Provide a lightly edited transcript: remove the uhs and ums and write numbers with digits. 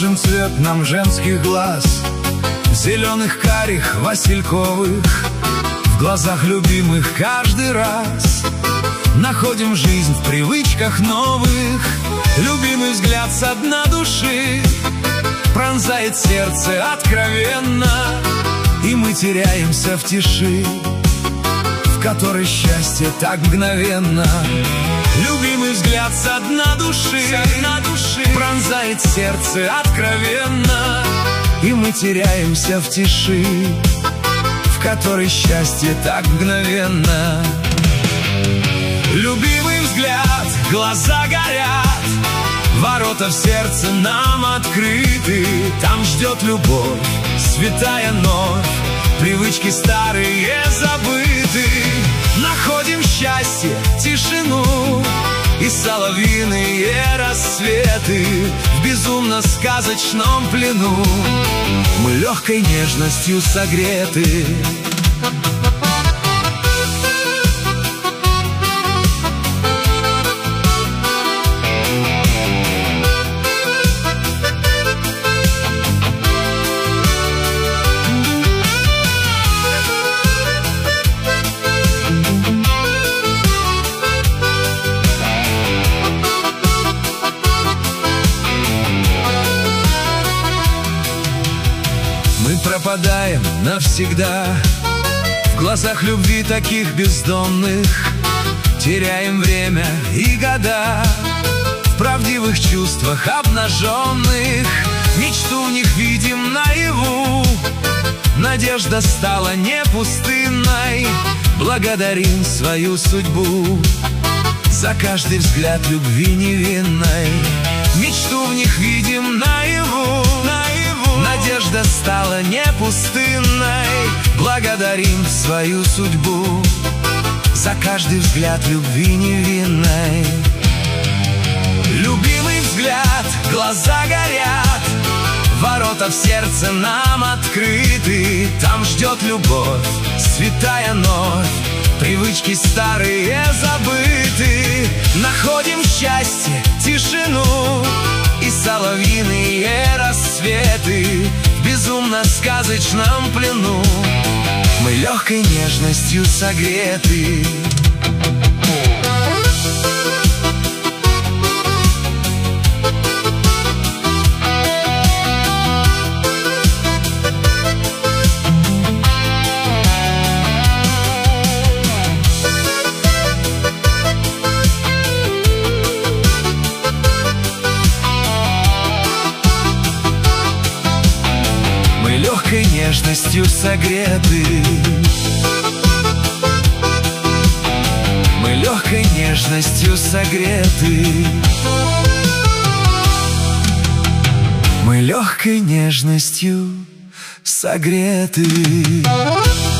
нужен цвет нам женских глаз, зеленых, карих, васильковых. В глазах любимых каждый раз находим жизнь в привычках новых. Любимый взгляд со дна души пронзает сердце откровенно, и мы теряемся в тиши, в которой счастье так мгновенно. Любимый взгляд со дна души пронзает сердце откровенно, и мы теряемся в тиши, в которой счастье так мгновенно. Любимый взгляд, глаза горят, ворота в сердце нам открыты. Там ждет любовь, святая ночь, привычки старые забыты. Находим счастье, тишину и соловьиные рассветы. В безумно-сказочном плену мы легкой нежностью согреты. Мы пропадаем навсегда в глазах любви таких бездонных, теряем время и года в правдивых чувствах обнаженных. Мечту в них видим наяву, надежда стала не пустынной. Благодарим свою судьбу за каждый взгляд любви невинной. Мечту в них видим наяву, надежда стала не пустынной. Благодарим свою судьбу за каждый взгляд любви невинной. Любимый взгляд, глаза горят, ворота в сердце нам открыты. Там ждет любовь, святая ночь, привычки старые забыты. Находим счастье, тишину и соловьиные рассветы. В безумно-сказочном плену мы легкой нежностью согреты. Легкой нежностью согреты. Мы легкой нежностью согреты. Мы легкой нежностью согреты.